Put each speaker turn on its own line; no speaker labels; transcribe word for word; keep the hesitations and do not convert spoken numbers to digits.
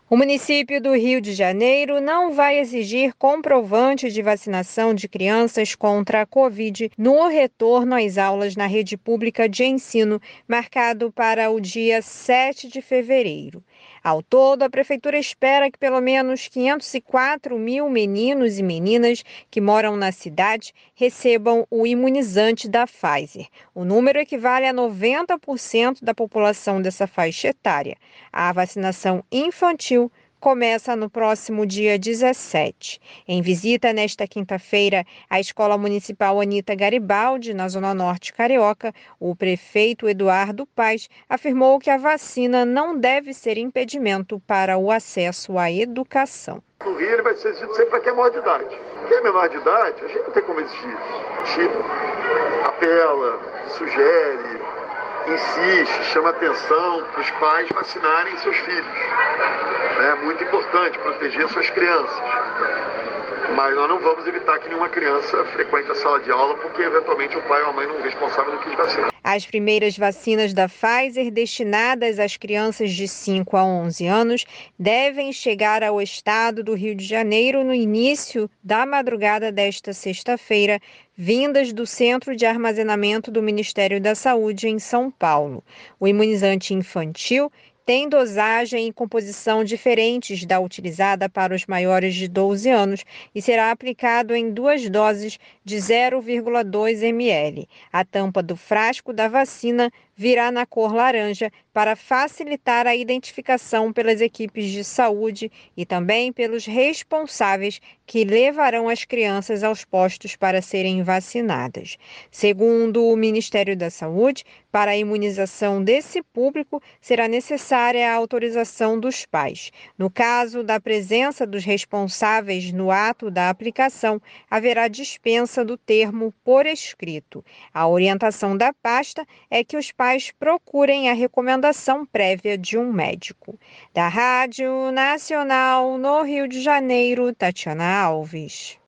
O município do Rio de Janeiro não vai exigir comprovante de vacinação de crianças contra a Covid no retorno às aulas na rede pública de ensino, marcado para o dia sete de fevereiro. Ao todo, a Prefeitura espera que pelo menos quinhentos e quatro mil meninos e meninas que moram na cidade recebam o imunizante da Pfizer. O número equivale a noventa por cento da população dessa faixa etária. A vacinação infantil começa no próximo dia dezessete. Em visita nesta quinta-feira à Escola Municipal Anita Garibaldi, na Zona Norte Carioca, o prefeito Eduardo Paes afirmou que a vacina não deve ser impedimento para o acesso à educação.
No Rio ele vai ser exigido sempre para quem é menor de idade. Quem é menor de idade, a gente não tem como exigir. A gente apela, sugere, insiste, chama atenção para os pais vacinarem seus filhos. É muito importante proteger suas crianças. Mas nós não vamos evitar que nenhuma criança frequente a sala de aula porque eventualmente o pai ou a mãe não é responsável não quis vacinar.
As primeiras vacinas da Pfizer destinadas às crianças de cinco a onze anos devem chegar ao estado do Rio de Janeiro no início da madrugada desta sexta-feira, vindas do Centro de Armazenamento do Ministério da Saúde em São Paulo. O imunizante infantil tem dosagem e composição diferentes da utilizada para os maiores de doze anos e será aplicado em duas doses de zero vírgula dois mililitros. A tampa do frasco da vacina virá na cor laranja para facilitar a identificação pelas equipes de saúde e também pelos responsáveis que levarão as crianças aos postos para serem vacinadas. Segundo o Ministério da Saúde, para a imunização desse público será necessária a autorização dos pais. No caso da presença dos responsáveis no ato da aplicação, haverá dispensa do termo por escrito. A orientação da pasta é que os pais procurem a recomendação prévia de um médico. Da Rádio Nacional no Rio de Janeiro, Tatiana Alves.